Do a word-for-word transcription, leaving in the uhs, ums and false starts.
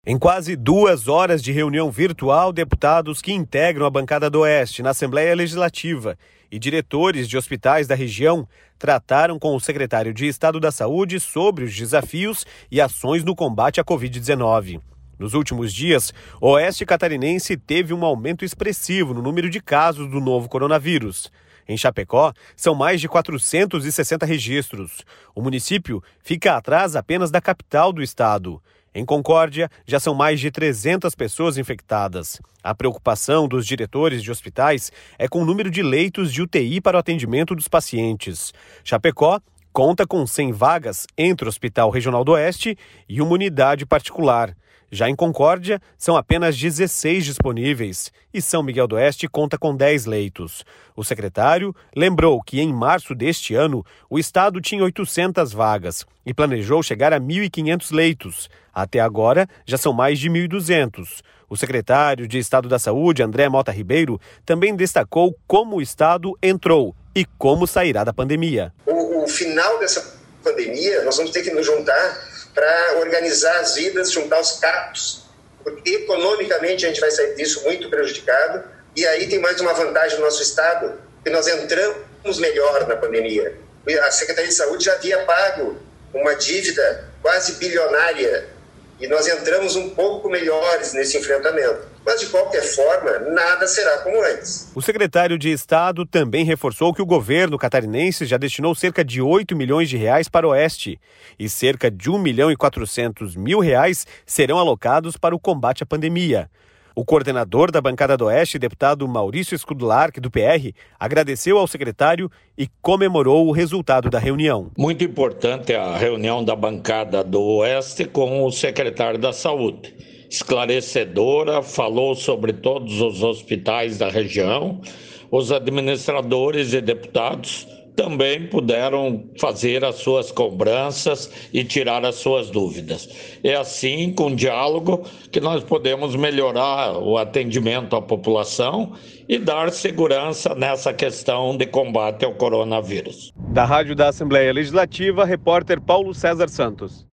Em quase duas horas de reunião virtual, deputados que integram a bancada do Oeste na Assembleia Legislativa e diretores de hospitais da região trataram com o secretário de Estado da Saúde sobre os desafios e ações no combate à covid dezenove. Nos últimos dias, o Oeste catarinense teve um aumento expressivo no número de casos do novo coronavírus. Em Chapecó, são mais de quatrocentos e sessenta registros. O município fica atrás apenas da capital do estado. Em Concórdia, já são mais de trezentas pessoas infectadas. A preocupação dos diretores de hospitais é com o número de leitos de U T I para o atendimento dos pacientes. Chapecó conta com cem vagas entre o Hospital Regional do Oeste e uma unidade particular. Já em Concórdia, são apenas dezesseis disponíveis e São Miguel do Oeste conta com dez leitos. O secretário lembrou que em março deste ano, o estado tinha oitocentas vagas e planejou chegar a mil e quinhentos leitos. Até agora, já são mais de mil e duzentos. O secretário de Estado da Saúde, André Mota Ribeiro, também destacou como o estado entrou e como sairá da pandemia. O, o final dessa pandemia, nós vamos ter que nos juntar para organizar as vidas, juntar os cacos, porque economicamente a gente vai sair disso muito prejudicado. E aí tem mais uma vantagem no nosso estado, que nós entramos melhor na pandemia. A Secretaria de Saúde já havia pago uma dívida quase bilionária e nós entramos um pouco melhores nesse enfrentamento. Mas, de qualquer forma, nada será como antes. O secretário de Estado também reforçou que o governo catarinense já destinou cerca de oito milhões de reais para o Oeste e cerca de um milhão e quatrocentos mil reais serão alocados para o combate à pandemia. O coordenador da bancada do Oeste, deputado Maurício Scudularc, do P R, agradeceu ao secretário e comemorou o resultado da reunião. Muito importante a reunião da bancada do Oeste com o secretário da Saúde. Esclarecedora, falou sobre todos os hospitais da região. Os administradores e deputados também puderam fazer as suas cobranças e tirar as suas dúvidas. É assim, com diálogo, que nós podemos melhorar o atendimento à população e dar segurança nessa questão de combate ao coronavírus. Da Rádio da Assembleia Legislativa, repórter Paulo César Santos.